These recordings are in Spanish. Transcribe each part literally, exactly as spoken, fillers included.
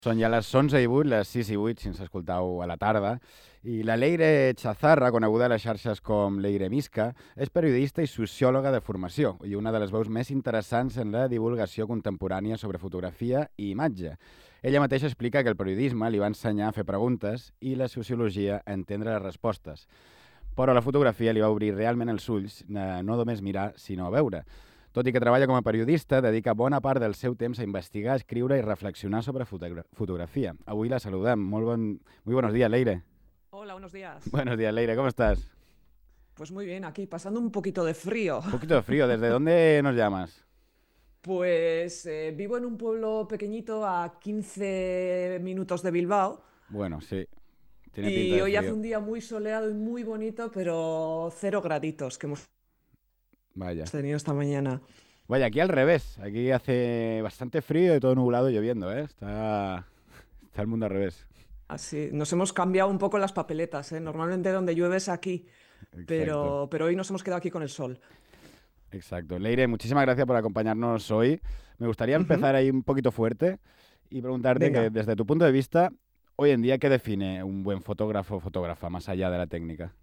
Són ja les onze i vuit, les sis i vuit, si ens escoltau a la tarda. I la Leire Chazarra, coneguda a les xarxes com Leire Misca, és periodista i sociòloga de formació i una de les veus més interessants en la divulgació contemporània sobre fotografia i imatge. Ella mateixa explica que el periodisme li va ensenyar a fer preguntes i la sociologia a entendre les respostes. Però la fotografia li va obrir realment els ulls, a no només mirar, sinó a veure. Tot i que treballa com a periodista, dedica bona part del seu temps a investigar, escriure i reflexionar sobre fotogra fotografia. Avui la saludem. Molt bon... Muy buenos días, Leire. Hola, buenos días. Buenos días, Leire. ¿Cómo estás? Pues muy bien, aquí pasando un poquito de frío. Un poquito de frío. ¿Desde dónde nos llamas? Pues eh, vivo en un pueblo pequeñito a quince minutos de Bilbao Bueno, sí. Tiene pinta y de hoy hace frío. un día muy soleado y muy bonito, pero cero graditos que hemos Vaya. tenido esta mañana. Vaya, aquí al revés. Aquí hace bastante frío y todo nublado y lloviendo, ¿eh? Está, está el mundo al revés. Así, nos hemos cambiado un poco las papeletas, ¿eh? Normalmente donde llueve es aquí, Exacto. pero, pero hoy nos hemos quedado aquí con el sol. Exacto. Leire, muchísimas gracias por acompañarnos hoy. Me gustaría Ujú. empezar ahí un poquito fuerte y preguntarte que Venga. desde tu punto de vista, hoy en día, ¿qué define un buen fotógrafo o fotógrafa más allá de la técnica?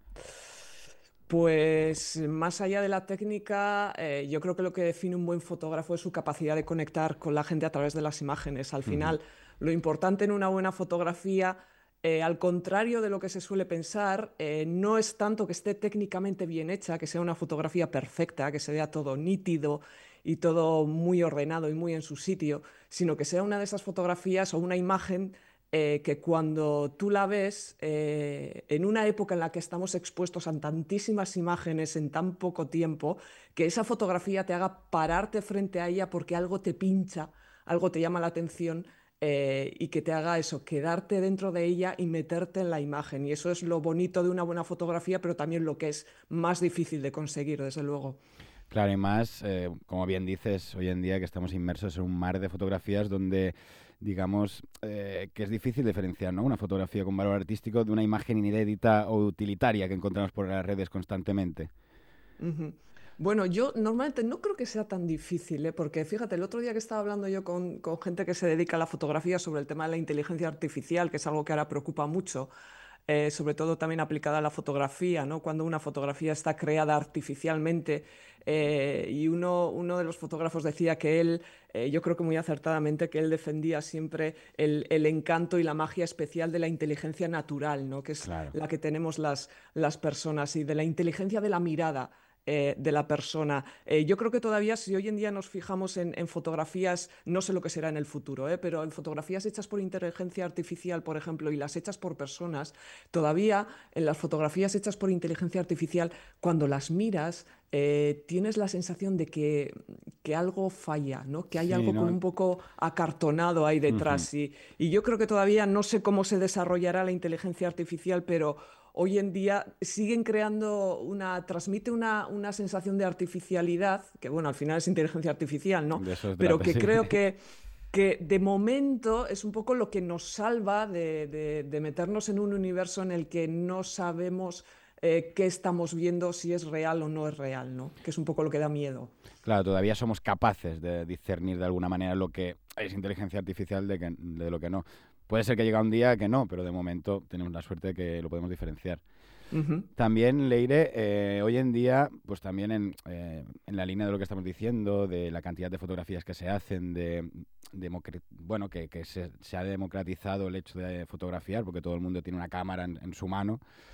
Pues más allá de la técnica, eh, yo creo que lo que define un buen fotógrafo es su capacidad de conectar con la gente a través de las imágenes. Al Ujú. final, lo importante en una buena fotografía, eh, al contrario de lo que se suele pensar, eh, no es tanto que esté técnicamente bien hecha, que sea una fotografía perfecta, que se vea todo nítido y todo muy ordenado y muy en su sitio, sino que sea una de esas fotografías o una imagen eh, que cuando tú la ves, eh, en una época en la que estamos expuestos a tantísimas imágenes en tan poco tiempo, que esa fotografía te haga pararte frente a ella porque algo te pincha, algo te llama la atención, eh, y que te haga eso, quedarte dentro de ella y meterte en la imagen. Y eso es lo bonito de una buena fotografía, pero también lo que es más difícil de conseguir, desde luego. Claro, y más, eh, como bien dices, hoy en día que estamos inmersos en un mar de fotografías donde, digamos, eh, que es difícil diferenciar, ¿no? Una fotografía con valor artístico de una imagen inédita o utilitaria que encontramos por las redes constantemente. Ujú. Bueno, yo normalmente no creo que sea tan difícil, ¿eh? Porque fíjate, el otro día que estaba hablando yo con, con gente que se dedica a la fotografía sobre el tema de la inteligencia artificial, que es algo que ahora preocupa mucho, eh, sobre todo también aplicada a la fotografía, ¿no? Cuando una fotografía está creada artificialmente, eh, y uno, uno de los fotógrafos decía que él, eh, yo creo que muy acertadamente, que él defendía siempre el, el encanto y la magia especial de la inteligencia natural, ¿no? Que es Claro. la que tenemos las, las personas y de la inteligencia de la mirada, eh, de la persona. Eh, yo creo que todavía si hoy en día nos fijamos en, en fotografías, no sé lo que será en el futuro, eh, pero en fotografías hechas por inteligencia artificial, por ejemplo, y las hechas por personas, todavía en las fotografías hechas por inteligencia artificial, cuando las miras, eh, tienes la sensación de que, que algo falla, ¿no? Que hay Sí, algo como ¿no? un poco acartonado ahí Ujú. detrás. Y, y yo creo que todavía no sé cómo se desarrollará la inteligencia artificial, pero hoy en día siguen creando una, transmite una, una sensación de artificialidad, que bueno, al final es inteligencia artificial, ¿no? De eso se Pero trata, que sí. creo que, que de momento es un poco lo que nos salva de, de- de meternos en un universo en el que no sabemos, eh, qué estamos viendo, si es real o no es real, ¿no? Que es un poco lo que da miedo. Claro, todavía somos capaces de discernir de alguna manera lo que es inteligencia artificial de, que, de lo que no. Puede ser que llegue un día que no, pero de momento tenemos la suerte de que lo podemos diferenciar. Ujú. También, Leire, eh, hoy en día, pues también en, eh, en la línea de lo que estamos diciendo, de la cantidad de fotografías que se hacen, de, democr- bueno, que, que se, se ha democratizado el hecho de fotografiar, porque todo el mundo tiene una cámara en, en su mano.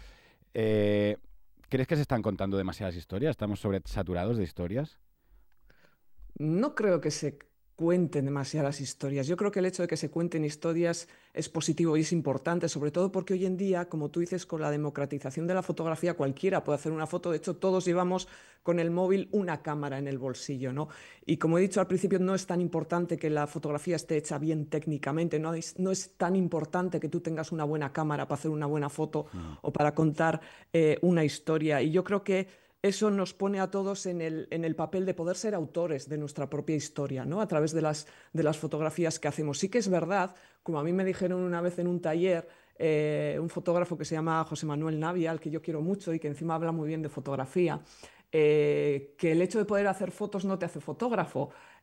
Eh, ¿Crees que se están contando demasiadas historias? ¿Estamos sobresaturados de historias? No creo que se cuenten demasiadas historias. Yo creo que el hecho de que se cuenten historias es positivo y es importante, sobre todo porque hoy en día, como tú dices, con la democratización de la fotografía, cualquiera puede hacer una foto. De hecho, todos llevamos con el móvil una cámara en el bolsillo, ¿no? Y como he dicho al principio, no es tan importante que la fotografía esté hecha bien técnicamente, no es, no es tan importante que tú tengas una buena cámara para hacer una buena foto Mm. o para contar, eh, una historia. Y yo creo que eso nos pone a todos en el, en el papel de poder ser autores de nuestra propia historia, ¿no? A través de las, de las fotografías que hacemos. Sí que es verdad, como a mí me dijeron una vez en un taller, eh, un fotógrafo que se llama José Manuel Navia, al que yo quiero mucho y que encima habla muy bien de fotografía, eh, que el hecho de poder hacer fotos no te hace fotógrafo.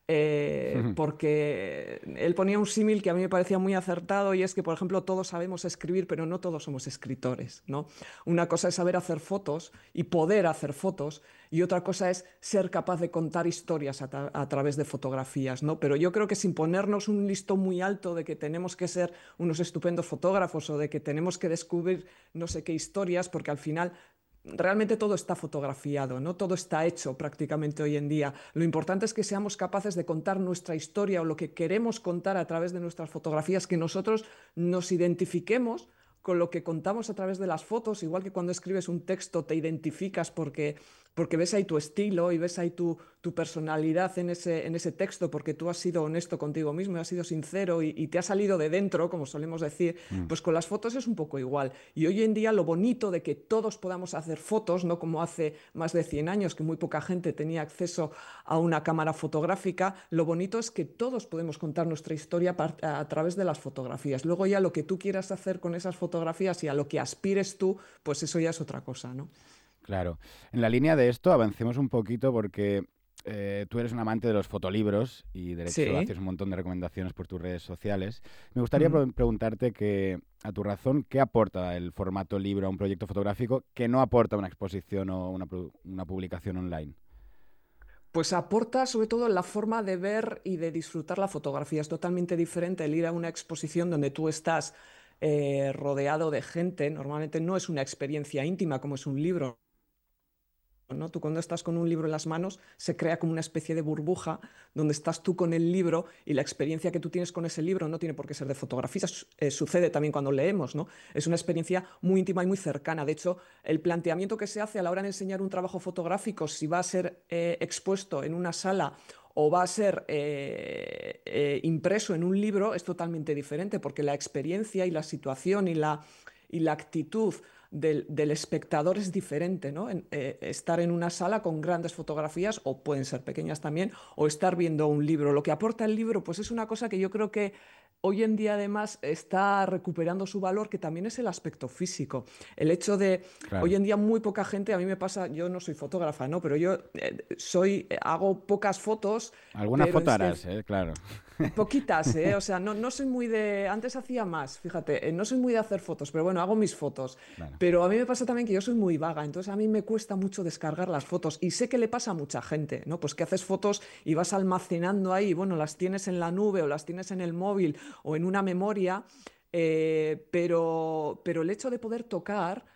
eh, porque él ponía un símil que a mí me parecía muy acertado y es que, por ejemplo, todos sabemos escribir, pero no todos somos escritores, ¿no? Una cosa es saber hacer fotos y poder hacer fotos y otra cosa es ser capaz de contar historias a, tra a través de fotografías, ¿no? Pero yo creo que sin ponernos un listón muy alto de que tenemos que ser unos estupendos fotógrafos o de que tenemos que descubrir no sé qué historias, porque al final realmente todo está fotografiado, ¿no? Todo está hecho prácticamente hoy en día. Lo importante es que seamos capaces de contar nuestra historia o lo que queremos contar a través de nuestras fotografías, que nosotros nos identifiquemos con lo que contamos a través de las fotos, igual que cuando escribes un texto te identificas porque, porque ves ahí tu estilo y ves ahí tu, tu personalidad en ese, en ese texto, porque tú has sido honesto contigo mismo, has sido sincero y, y te ha salido de dentro, como solemos decir, Mm. pues con las fotos es un poco igual. Y hoy en día lo bonito de que todos podamos hacer fotos, no como hace más de cien años, que muy poca gente tenía acceso a una cámara fotográfica, lo bonito es que todos podemos contar nuestra historia a, a través de las fotografías. Luego ya lo que tú quieras hacer con esas fotografías fotografías y a lo que aspires tú, pues eso ya es otra cosa, ¿no? Claro. En la línea de esto, avancemos un poquito porque eh, tú eres un amante de los fotolibros y de hecho Sí. haces un montón de recomendaciones por tus redes sociales. Me gustaría Mm. pre preguntarte que, a tu razón, ¿qué aporta el formato libro a un proyecto fotográfico que no aporta una exposición o una, una publicación online? Pues aporta sobre todo la forma de ver y de disfrutar la fotografía. Es totalmente diferente el ir a una exposición donde tú estás eh, rodeado de gente. Normalmente no es una experiencia íntima como es un libro, ¿no? Tú cuando estás con un libro en las manos se crea como una especie de burbuja donde estás tú con el libro y la experiencia que tú tienes con ese libro no tiene por qué ser de fotografía, eh, sucede también cuando leemos, ¿no? Es una experiencia muy íntima y muy cercana. De hecho, el planteamiento que se hace a la hora de enseñar un trabajo fotográfico, si va a ser eh, expuesto en una sala o va a ser eh, eh, impreso en un libro, es totalmente diferente porque la experiencia y la situación y la, y la actitud del, del espectador es diferente, ¿no? En, eh, estar en una sala con grandes fotografías, o pueden ser pequeñas también, o estar viendo un libro. Lo que aporta el libro, pues es una cosa que yo creo que hoy en día además está recuperando su valor, que también es el aspecto físico. El hecho de, hoy Claro. en día muy poca gente, a mí me pasa, yo no soy fotógrafa, ¿no? Pero yo eh, soy, hago pocas fotos, Alguna pero foto es, harás, es, ¿eh? Claro. poquitas, ¿eh? O sea, no, no soy muy de... Antes hacía más, fíjate, eh, no soy muy de hacer fotos, pero bueno, hago mis fotos. Claro. Pero a mí me pasa también que yo soy muy vaga, entonces a mí me cuesta mucho descargar las fotos y sé que le pasa a mucha gente, ¿no? Pues que haces fotos y vas almacenando ahí, bueno, las tienes en la nube o las tienes en el móvil o en una memoria, eh, pero, pero el hecho de poder tocar...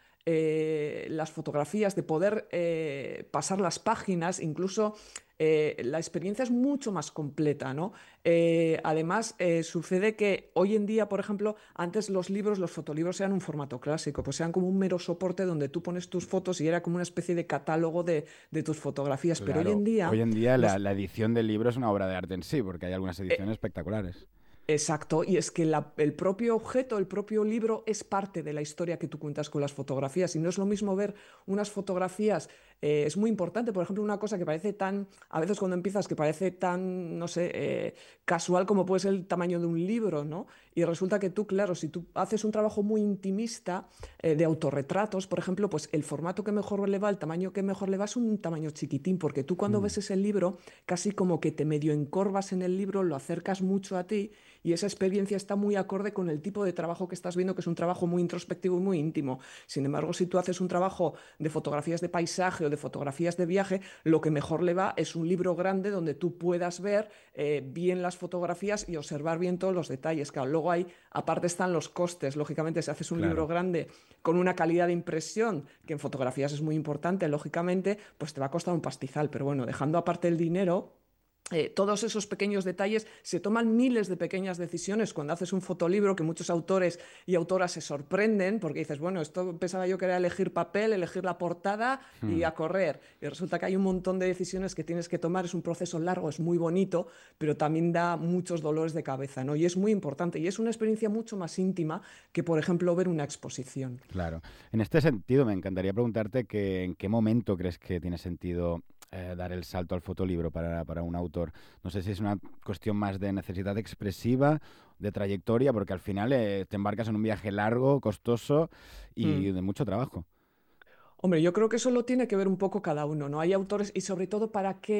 Eh, las fotografías, de poder eh, pasar las páginas, incluso eh, la experiencia es mucho más completa, ¿no? Eh, además, eh, sucede que hoy en día, por ejemplo, antes los libros, los fotolibros eran un formato clásico, pues eran como un mero soporte donde tú pones tus fotos y era como una especie de catálogo de, de tus fotografías. Pero hoy Claro. en día, Hoy en día la, los, la edición del libro es una obra de arte en sí, porque hay algunas ediciones eh, espectaculares. exacto, y es que la- el propio objeto, el propio libro es parte de la historia que tú cuentas con las fotografías y no es lo mismo ver unas fotografías, eh, es muy importante, por ejemplo, una cosa que parece tan, a veces cuando empiezas, que parece tan, no sé, eh, casual como puede ser el tamaño de un libro, ¿no? Y resulta que tú, claro, si tú haces un trabajo muy intimista, eh, de autorretratos, por ejemplo, pues el formato que mejor le va, el tamaño que mejor le va es un tamaño chiquitín, porque tú cuando Mm. ves ese libro, casi como que te medio encorvas en el libro, lo acercas mucho a ti y esa experiencia está muy acorde con el tipo de trabajo que estás viendo, que es un trabajo muy introspectivo y muy íntimo. Sin embargo, si tú haces un trabajo de fotografías de paisaje o de fotografías de viaje, lo que mejor le va es un libro grande donde tú puedas ver eh, bien las fotografías y observar bien todos los detalles. Claro, luego hay, aparte están los costes. Lógicamente, si haces un libro Claro. grande con una calidad de impresión, que en fotografías es muy importante, lógicamente, pues te va a costar un pastizal. Pero bueno, dejando aparte el dinero, eh, todos esos pequeños detalles, se toman miles de pequeñas decisiones cuando haces un fotolibro que muchos autores y autoras se sorprenden porque dices, bueno, esto pensaba yo que era elegir papel, elegir la portada y Mm. a correr. Y resulta que hay un montón de decisiones que tienes que tomar, es un proceso largo, es muy bonito, pero también da muchos dolores de cabeza, ¿no? Y es muy importante y es una experiencia mucho más íntima que, por ejemplo, ver una exposición. Claro. En este sentido, me encantaría preguntarte que en qué momento crees que tiene sentido eh, dar el salto al fotolibro para, para un autor. No sé si es una cuestión más de necesidad expresiva, de trayectoria, porque al final eh, te embarcas en un viaje largo, costoso y Mm. de mucho trabajo. Hombre, yo creo que eso lo tiene que ver un poco cada uno, ¿no? Hay autores y sobre todo para qué.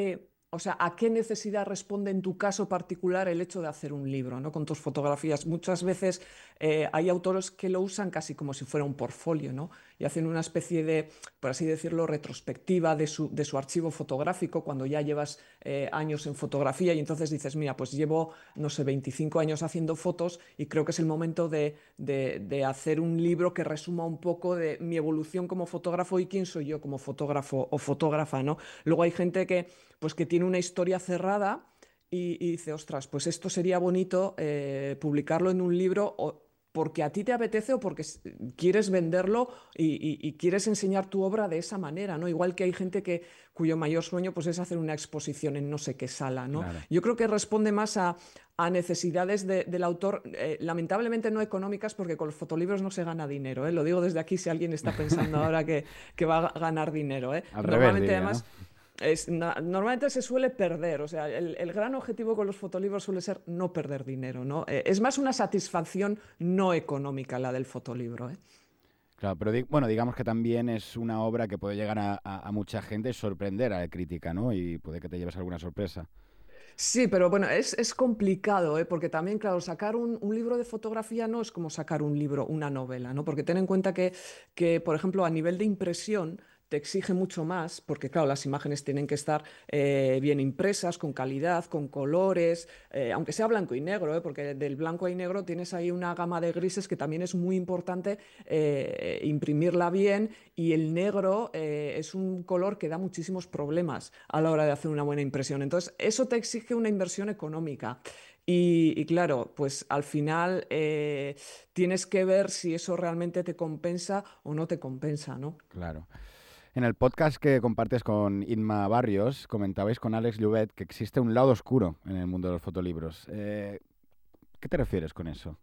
O sea, ¿a qué necesidad responde en tu caso particular el hecho de hacer un libro, ¿no? Con tus fotografías? Muchas veces eh, hay autores que lo usan casi como si fuera un portfolio, ¿no? Y hacen una especie de, por así decirlo, retrospectiva de su, de su archivo fotográfico cuando ya llevas eh, años en fotografía y entonces dices, mira, pues llevo, no sé, veinticinco años haciendo fotos y creo que es el momento de, de, de hacer un libro que resuma un poco de mi evolución como fotógrafo y quién soy yo como fotógrafo o fotógrafa, ¿no? Luego hay gente que pues que tiene una historia cerrada y, y dice, ostras, pues esto sería bonito eh, publicarlo en un libro o porque a ti te apetece o porque quieres venderlo y, y, y, quieres enseñar tu obra de esa manera, ¿no? Igual que hay gente que, cuyo mayor sueño pues, es hacer una exposición en no sé qué sala, ¿no? Claro. Yo creo que responde más a, a necesidades de, del autor, eh, lamentablemente no económicas, porque con los fotolibros no se gana dinero, ¿eh? Lo digo desde aquí si alguien está pensando ahora que, que va a ganar dinero, ¿eh? Al revés, Normalmente diría, ¿no? además... Es, na, normalmente se suele perder, o sea, el, el, gran objetivo con los fotolibros suele ser no perder dinero, ¿no? Eh, es más una satisfacción no económica la del fotolibro, ¿eh? Claro, pero di bueno, digamos que también es una obra que puede llegar a, a, a mucha gente y sorprender a la crítica, ¿no? Y puede que te lleves alguna sorpresa. Sí, pero bueno, es, es complicado, ¿eh? Porque también, claro, sacar un, un, libro de fotografía no es como sacar un libro, una novela, ¿no? Porque ten en cuenta que, que por ejemplo, a nivel de impresión, te exige mucho más, porque claro, las imágenes tienen que estar eh, bien impresas, con calidad, con colores, eh, aunque sea blanco y negro, ¿eh? Porque del blanco y negro tienes ahí una gama de grises que también es muy importante eh, imprimirla bien, y el negro eh, es un color que da muchísimos problemas a la hora de hacer una buena impresión. Entonces, eso te exige una inversión económica. Y, y, claro, pues al final eh, tienes que ver si eso realmente te compensa o no te compensa, ¿no? Claro. En el podcast que compartes con Inma Barrios, comentabais con Alex Llobet que existe un lado oscuro en el mundo de los fotolibros. Eh, ¿Qué te refieres con eso?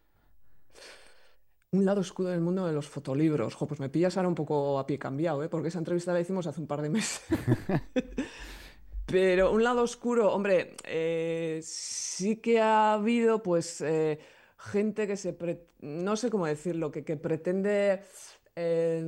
Un lado oscuro del mundo de los fotolibros. Jo, pues me pillas ahora un poco a pie cambiado, ¿eh? Porque esa entrevista la hicimos hace un par de meses. Pero un lado oscuro, hombre, eh, sí que ha habido, pues, eh, gente que se, pre- no sé cómo decirlo, que, que pretende eh,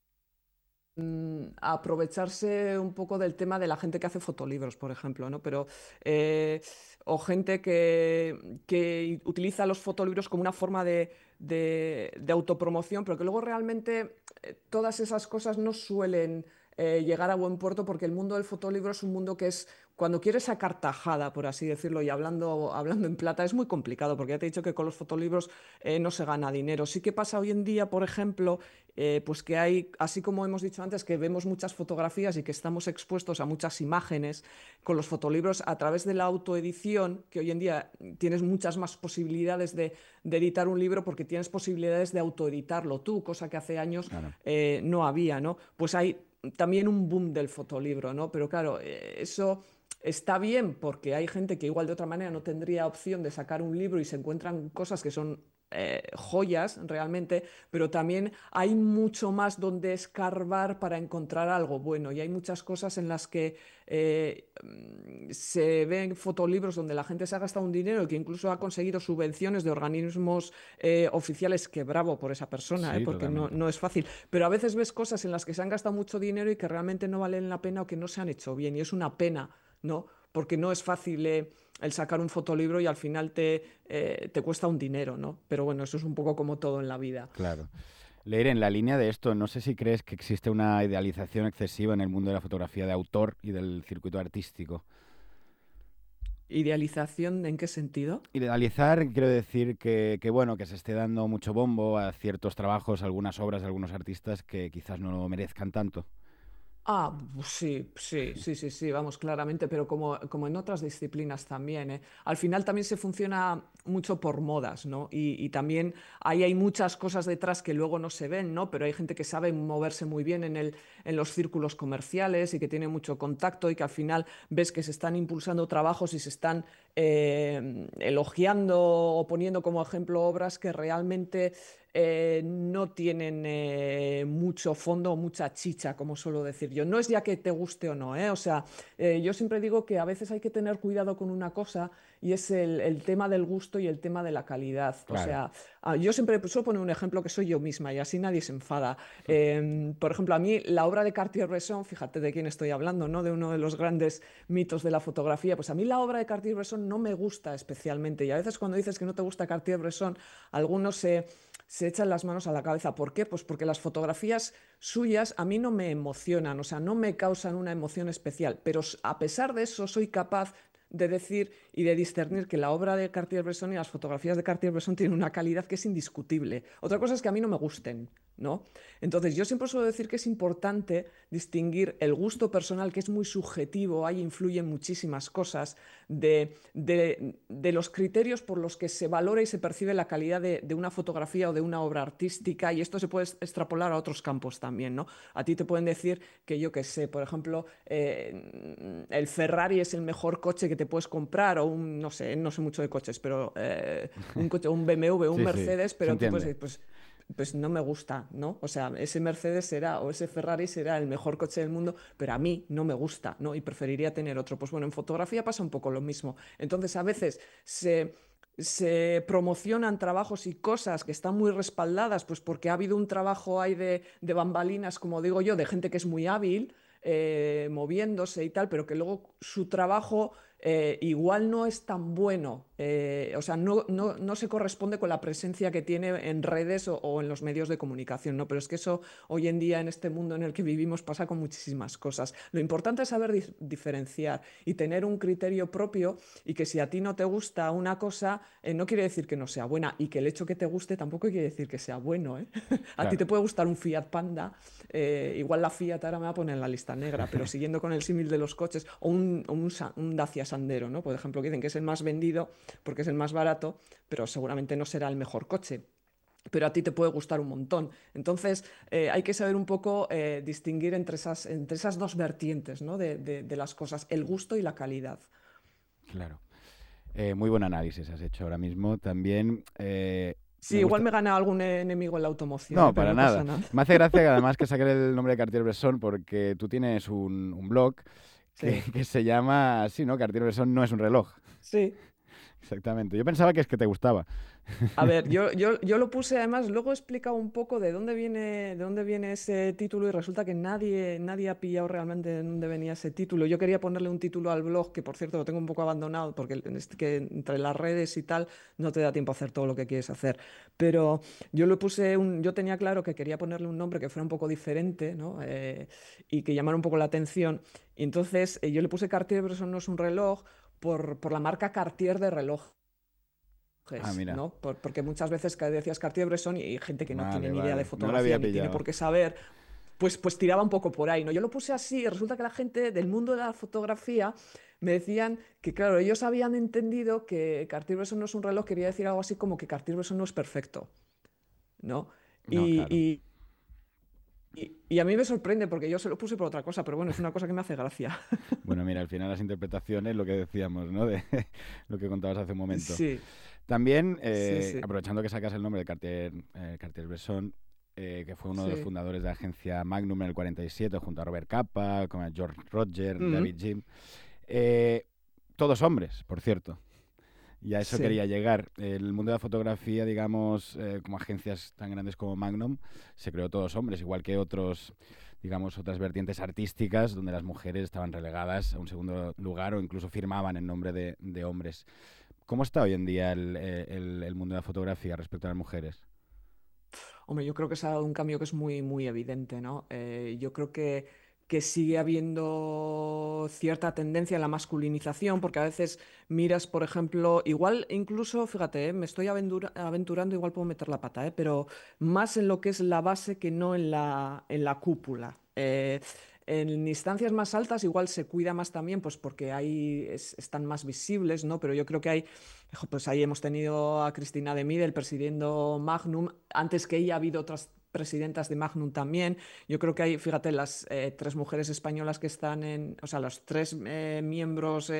mm, aprovecharse un poco del tema de la gente que hace fotolibros, por ejemplo, ¿no? Pero, eh, o gente que, que utiliza los fotolibros como una forma de, de- de autopromoción, pero que luego realmente eh, todas esas cosas no suelen eh, llegar a buen puerto porque el mundo del fotolibro es un mundo que es, cuando quieres sacar tajada, por así decirlo, y hablando, hablando en plata, es muy complicado, porque ya te he dicho que con los fotolibros eh, no se gana dinero. Sí que pasa hoy en día, por ejemplo, eh, pues que hay, así como hemos dicho antes, que vemos muchas fotografías y que estamos expuestos a muchas imágenes con los fotolibros a través de la autoedición, que hoy en día tienes muchas más posibilidades de, de editar un libro porque tienes posibilidades de autoeditarlo tú, cosa que hace años Claro. eh, no había, ¿no? Pues hay también un boom del fotolibro, ¿no? Pero claro, eh, eso está bien porque hay gente que igual de otra manera no tendría opción de sacar un libro y se encuentran cosas que son eh, joyas realmente, pero también hay mucho más donde escarbar para encontrar algo bueno y hay muchas cosas en las que eh, se ven fotolibros donde la gente se ha gastado un dinero y que incluso ha conseguido subvenciones de organismos eh, oficiales, que bravo por esa persona, eh, Sí, porque no, totalmente. no es fácil, pero a veces ves cosas en las que se han gastado mucho dinero y que realmente no valen la pena o que no se han hecho bien y es una pena, ¿no? Porque no es fácil eh, el sacar un fotolibro y al final te, eh, te cuesta un dinero, ¿no? Pero bueno, eso es un poco como todo en la vida. Claro. Leer en la línea de esto, no sé si crees que existe una idealización excesiva en el mundo de la fotografía de autor y del circuito artístico. ¿Idealización en qué sentido? Idealizar, quiero decir que, que, bueno, que se esté dando mucho bombo a ciertos trabajos, algunas obras de algunos artistas que quizás no lo merezcan tanto. Ah, pues sí, sí, sí, sí, sí, vamos, claramente, pero como, como en otras disciplinas también, ¿eh? Al final también se funciona mucho por modas, ¿no? Y, y también ahí hay muchas cosas detrás que luego no se ven, ¿no? Pero hay gente que sabe moverse muy bien en el, en los círculos comerciales y que tiene mucho contacto y que al final ves que se están impulsando trabajos y se están eh, elogiando o poniendo como ejemplo obras que realmente eh, no tienen eh, mucho fondo o mucha chicha, como suelo decir yo. No es ya que te guste o no, ¿eh? O sea, eh, yo siempre digo que a veces hay que tener cuidado con una cosa y es el, el tema del gusto y el tema de la calidad. O Claro. sea, ah, yo siempre suelo poner un ejemplo que soy yo misma y así nadie se enfada. Eh, por ejemplo, a mí la obra de Cartier-Bresson, fíjate de quién estoy hablando, ¿no? De uno de los grandes mitos de la fotografía, pues a mí la obra de Cartier-Bresson no me gusta especialmente, y a veces cuando dices que no te gusta Cartier-Bresson, algunos se, se echan las manos a la cabeza. ¿Por qué? Pues porque las fotografías suyas a mí no me emocionan, o sea, no me causan una emoción especial, pero a pesar de eso soy capaz de decir y de discernir que la obra de Cartier-Bresson y las fotografías de Cartier-Bresson tienen una calidad que es indiscutible. Otra cosa es que a mí no me gusten, ¿no? Entonces, yo siempre suelo decir que es importante distinguir el gusto personal, que es muy subjetivo, ahí influyen muchísimas cosas, de, de, de los criterios por los que se valora y se percibe la calidad de, de una fotografía o de una obra artística, y esto se puede extrapolar a otros campos también, ¿no? A ti te pueden decir que, yo qué sé, por ejemplo, eh, el Ferrari es el mejor coche que te puedes comprar, o un, no sé, no sé mucho de coches, pero eh, un coche, un B M W, un Sí, sí, Mercedes, se pero tú entiende. pues, pues pues no me gusta, ¿no? O sea, ese Mercedes será o ese Ferrari será el mejor coche del mundo, pero a mí no me gusta, ¿no? Y preferiría tener otro. Pues bueno, en fotografía pasa un poco lo mismo. Entonces, a veces se, se promocionan trabajos y cosas que están muy respaldadas, pues porque ha habido un trabajo ahí de, de bambalinas, como digo yo, de gente que es muy hábil, eh, moviéndose y tal, pero que luego su trabajo eh, igual no es tan bueno, eh, o sea, no, no, no, se corresponde con la presencia que tiene en redes o, o, en los medios de comunicación, ¿no? Pero es que eso hoy en día en este mundo en el que vivimos pasa con muchísimas cosas. Lo importante es saber di diferenciar y tener un criterio propio, y que si a ti no te gusta una cosa, eh, no quiere decir que no sea buena, y que el hecho que te guste tampoco quiere decir que sea bueno, ¿eh? A ti Claro. te puede gustar un Fiat Panda, eh, igual la Fiat ahora me va a poner en la lista negra, pero siguiendo con el símil de los coches, o un, un, un Dacia Sandero, ¿no? Por ejemplo, que dicen que es el más vendido porque es el más barato, pero seguramente no será el mejor coche. Pero a ti te puede gustar un montón. Entonces, eh, hay que saber un poco eh, distinguir entre esas, entre esas dos vertientes, ¿no? de, de, de las cosas, el gusto y la calidad. Claro. Eh, muy buen análisis has hecho ahora mismo. También eh, Sí, me igual gusta... me gana algún enemigo en la automoción, No, ¿eh? Pero para no pasa nada. nada. Me hace gracia que además que saque el nombre de Cartier-Bresson porque tú tienes un, un blog que, Sí, que se llama así, ¿no? Cartier-Bresson no es un reloj. sí. Exactamente. Yo pensaba que es que te gustaba. A ver, yo, yo, yo lo puse, además, luego he explicado un poco de dónde viene, de dónde viene ese título, y resulta que nadie, nadie ha pillado realmente de dónde venía ese título. Yo quería ponerle un título al blog, que por cierto lo tengo un poco abandonado, porque es que entre las redes y tal no te da tiempo a hacer todo lo que quieres hacer. Pero yo le puse un, yo tenía claro que quería ponerle un nombre que fuera un poco diferente, ¿no? Eh, y que llamara un poco la atención. Y entonces eh, yo le puse Cartier, pero eso no es un reloj, por, por la marca Cartier de reloj. Ah, mira. ¿No? Por, porque muchas veces que decías Cartier-Bresson y hay gente que no tiene Vale, ni idea de vale. No lo había fotografía ni tiene pillado. por qué saber, pues, pues tiraba un poco por ahí, ¿no? Yo lo puse así y resulta que la gente del mundo de la fotografía me decían que, claro, ellos habían entendido que Cartier-Bresson no es un reloj, quería decir algo así como que Cartier-Bresson no es perfecto, ¿no? No, Y, claro. y, y, y a mí me sorprende porque yo se lo puse por otra cosa, pero bueno, es una cosa que me hace gracia. Bueno, mira, al final las interpretaciones, lo que decíamos, ¿no? De lo que contabas hace un momento. Sí, También, sí, eh, sí, aprovechando que sacas el nombre de Cartier, eh, Cartier-Bresson, eh, que fue uno de los sí. fundadores de la agencia Magnum en el cuarenta y siete, junto a Robert Capa, con a George Roger, Mm, David Jim. Eh, todos hombres, por cierto. Y a eso sí. quería llegar. El mundo de la fotografía, digamos, eh, como agencias tan grandes como Magnum, se creó todos hombres, igual que otros, digamos, otras vertientes artísticas donde las mujeres estaban relegadas a un segundo lugar o incluso firmaban en nombre de, de hombres. ¿Cómo está hoy en día el, el, el mundo de la fotografía respecto a las mujeres? Hombre, yo creo que se ha dado un cambio que es muy, muy evidente, ¿no? Eh, yo creo que, que sigue habiendo cierta tendencia en la masculinización, porque a veces miras, por ejemplo, igual incluso, fíjate, eh, me estoy aventura- aventurando, igual puedo meter la pata, eh, pero más en lo que es la base que no en la, en la cúpula. Eh, en instancias más altas igual se cuida más también, pues porque ahí es- están más visibles, ¿no? Pero yo creo que hay pues ahí hemos tenido a Cristina de Midel presidiendo Magnum. Antes que ella ha habido otras presidentas de Magnum también. Yo creo que hay, fíjate, las eh, tres mujeres españolas que están en, o sea, los tres eh, miembros eh,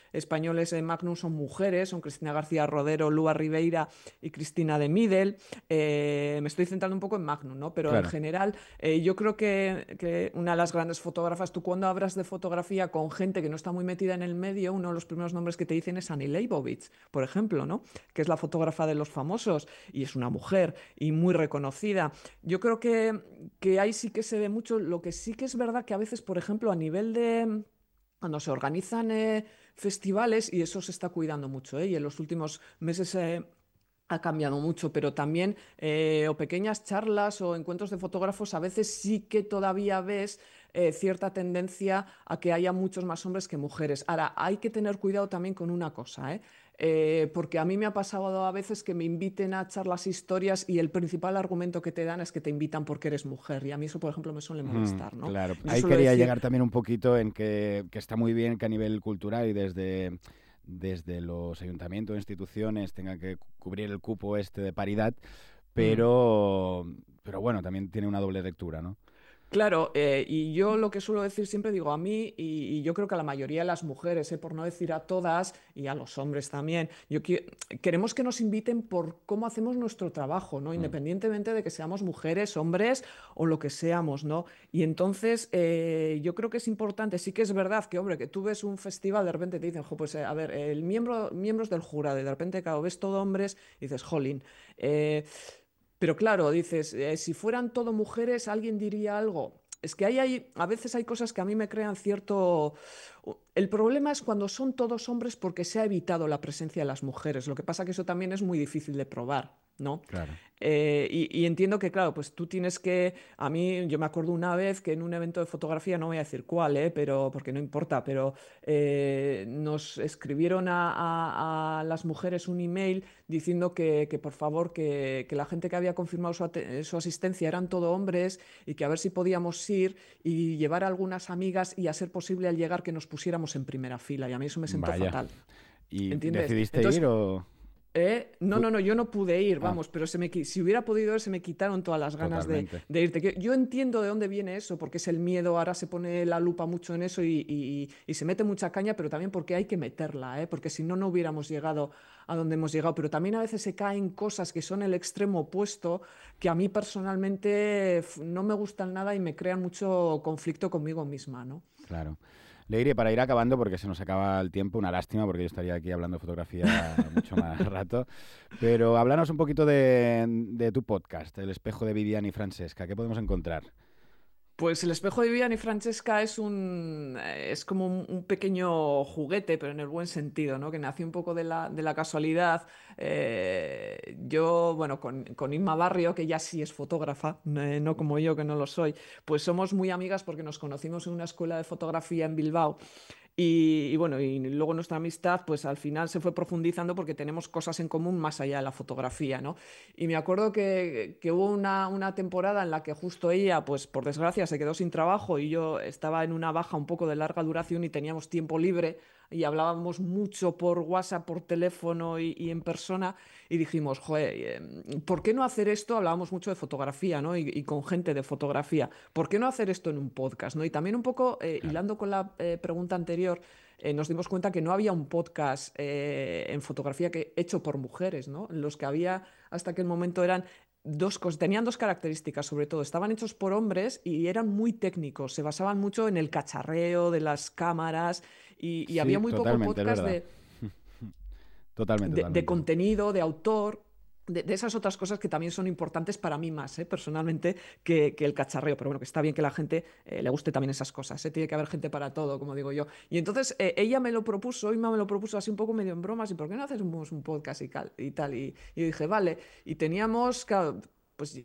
españoles en Magnum son mujeres, son Cristina García Rodero, Lua Ribeira y Cristina de Midel. Eh, me estoy centrando un poco en Magnum, ¿no? Pero en Claro. general, eh, yo creo que, que una de las grandes fotógrafas, tú cuando hablas de fotografía con gente que no está muy metida en el medio, uno de los primeros nombres que te dicen es Annie Leibovitz, por ejemplo, ¿no? Que es la fotógrafa de Los Famosos y es una mujer y muy reconocida. Yo creo que, que ahí sí que se ve mucho. Lo que sí que es verdad que a veces, por ejemplo, a nivel de cuando se organizan eh, festivales, y eso se está cuidando mucho, ¿eh? Y en los últimos meses eh, ha cambiado mucho, pero también eh, o pequeñas charlas o encuentros de fotógrafos, a veces sí que todavía ves eh, cierta tendencia a que haya muchos más hombres que mujeres. Ahora, hay que tener cuidado también con una cosa, ¿eh? Eh, porque a mí me ha pasado a veces que me inviten a charlas historias y el principal argumento que te dan es que te invitan porque eres mujer. Y a mí eso, por ejemplo, me suele Mm, molestar, ¿no? claro, Yo ahí suelo quería decir, llegar también un poquito en que, que está muy bien que a nivel cultural y desde, desde los ayuntamientos, instituciones, tengan que cu- cubrir el cupo este de paridad, mm, pero, pero bueno, también tiene una doble lectura, ¿no? claro, eh, y yo lo que suelo decir siempre digo a mí y, y yo creo que a la mayoría de las mujeres, eh, por no decir a todas y a los hombres también, yo qui- queremos que nos inviten por cómo hacemos nuestro trabajo, ¿no? Mm, Independientemente de que seamos mujeres, hombres o lo que seamos, ¿no? Y entonces eh, yo creo que es importante, sí que es verdad que, hombre, que tú ves un festival, de repente te dicen, jo, pues eh, a ver, el miembro, miembros del jurado y de repente, claro, ves todo hombres y dices, jolín. eh, pero claro, dices, eh, si fueran todo mujeres, alguien diría algo. Es que ahí hay, a veces hay cosas que a mí me crean cierto... El problema es cuando son todos hombres porque se ha evitado la presencia de las mujeres. Lo que pasa que eso también es muy difícil de probar, ¿no? claro. Eh, y, y entiendo que, claro, pues tú tienes que... A mí, yo me acuerdo una vez que en un evento de fotografía, no voy a decir cuál, eh, pero, porque no importa, pero eh, nos escribieron a, a- a las mujeres un email diciendo que, que, por favor, que, que la gente que había confirmado su, ate- su asistencia eran todo hombres y que a ver si podíamos ir y llevar a algunas amigas y a ser posible al llegar que nos pusiéramos en primera fila. Y a mí eso me sentó Vaya. fatal. ¿Y ¿Entiendes? decidiste Entonces, ir o...? eh, no, fu- no, no, yo no pude ir, Ah, vamos, pero se me, qui- si hubiera podido ir, se me quitaron todas las ganas de, totalmente. de irte. Que Yo entiendo de dónde viene eso, porque es el miedo, ahora se pone la lupa mucho en eso y, y- y se mete mucha caña, pero también porque hay que meterla, ¿eh? Porque si no, no hubiéramos llegado a donde hemos llegado. Pero también a veces se caen cosas que son el extremo opuesto, que a mí personalmente f- no me gustan nada y me crean mucho conflicto conmigo misma, ¿no? Claro. Leire, para ir acabando, porque se nos acaba el tiempo, una lástima, porque yo estaría aquí hablando de fotografía mucho más rato, pero háblanos un poquito de, de tu podcast, El espejo de Vivian y Francesca. ¿Qué podemos encontrar? Pues el espejo de Vivian y Francesca es un eh, es como un, un pequeño juguete, pero en el buen sentido, ¿no? Que nació un poco de la, de la casualidad. Eh, yo, bueno, con, con Inma Barrio, que ya sí es fotógrafa, eh, no como yo, que no lo soy, pues somos muy amigas porque nos conocimos en una escuela de fotografía en Bilbao. Y, y bueno, y luego nuestra amistad, pues al final se fue profundizando porque tenemos cosas en común más allá de la fotografía, ¿no? Y me acuerdo que, que hubo una, una temporada en la que justo ella, pues por desgracia, se quedó sin trabajo y yo estaba en una baja un poco de larga duración y teníamos tiempo libre y hablábamos mucho por WhatsApp, por teléfono y, y en persona y dijimos, joder, eh, ¿por qué no hacer esto? Hablábamos mucho de fotografía, ¿no? Y, y con gente de fotografía. ¿Por qué no hacer esto en un podcast, ¿no? Y también un poco, eh, Claro. hilando con la eh, pregunta anterior, eh, nos dimos cuenta que no había un podcast eh, en fotografía que, hecho por mujeres, ¿no? Los que había hasta aquel momento eran dos cosas, tenían dos características sobre todo, estaban hechos por hombres y eran muy técnicos, se basaban mucho en el cacharreo de las cámaras y, y había Sí, muy poco totalmente, es podcast verdad. de, Totalmente, de, de totalmente. contenido, de autor, de, de, esas otras cosas que también son importantes para mí más, ¿eh? Personalmente, que, que, el cacharreo. Pero bueno, que está bien que la gente eh, le guste también esas cosas, ¿eh? Tiene que haber gente para todo, como digo yo. Y entonces eh, ella me lo propuso, Inma me lo propuso así un poco medio en bromas, ¿y por qué no hacemos un podcast y, cal, y tal? Y, y yo dije, vale. Y teníamos, claro, pues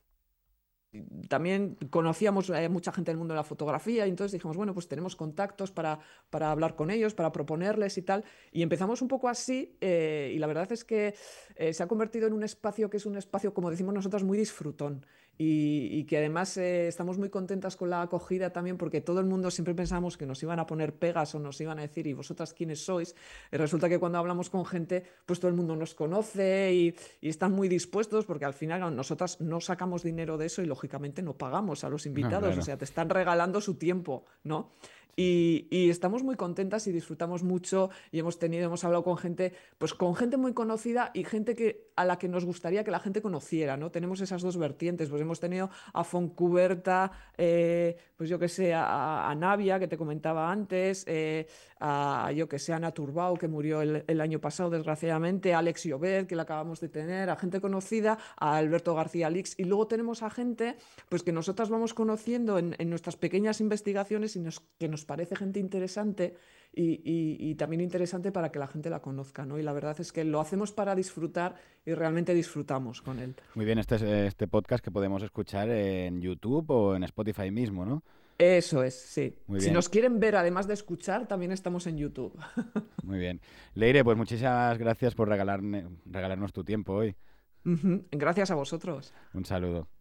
también conocíamos eh, mucha gente del mundo de la fotografía y entonces dijimos, bueno, pues tenemos contactos para, para hablar con ellos, para proponerles y tal. Y empezamos un poco así eh, y la verdad es que eh, se ha convertido en un espacio que es un espacio, como decimos nosotros, muy disfrutón. Y, y que además eh, estamos muy contentas con la acogida también porque todo el mundo siempre pensamos que nos iban a poner pegas o nos iban a decir, ¿y vosotras quiénes sois? Y resulta que cuando hablamos con gente, pues todo el mundo nos conoce y, y están muy dispuestos porque al final nosotras no sacamos dinero de eso y lógicamente no pagamos a los No, invitados, o claro. sea, te están regalando su tiempo, ¿no? Y, y estamos muy contentas y disfrutamos mucho y hemos tenido, hemos hablado con gente, pues con gente muy conocida y gente que, a la que nos gustaría que la gente conociera, ¿no? Tenemos esas dos vertientes, pues hemos tenido a Foncuberta, eh, pues yo que sé, a, a Navia, que te comentaba antes, eh, a yo que sé, a Ana Turbao, que murió el, el año pasado, desgraciadamente, a Alex Llobet, que la acabamos de tener, a gente conocida, a Alberto García Lix, y luego tenemos a gente pues que nosotras vamos conociendo en, en nuestras pequeñas investigaciones y nos, que nos parece gente interesante y, y, y también interesante para que la gente la conozca, ¿no? Y la verdad es que lo hacemos para disfrutar y realmente disfrutamos con él. Muy bien, este es este podcast que podemos escuchar en YouTube o en Spotify mismo, ¿no? Eso es, sí. Muy Si bien, nos quieren ver, además de escuchar, también estamos en YouTube. muy bien. Leire, pues muchísimas gracias por regalarme, regalarnos tu tiempo hoy. Ujú. Gracias a vosotros. Un saludo.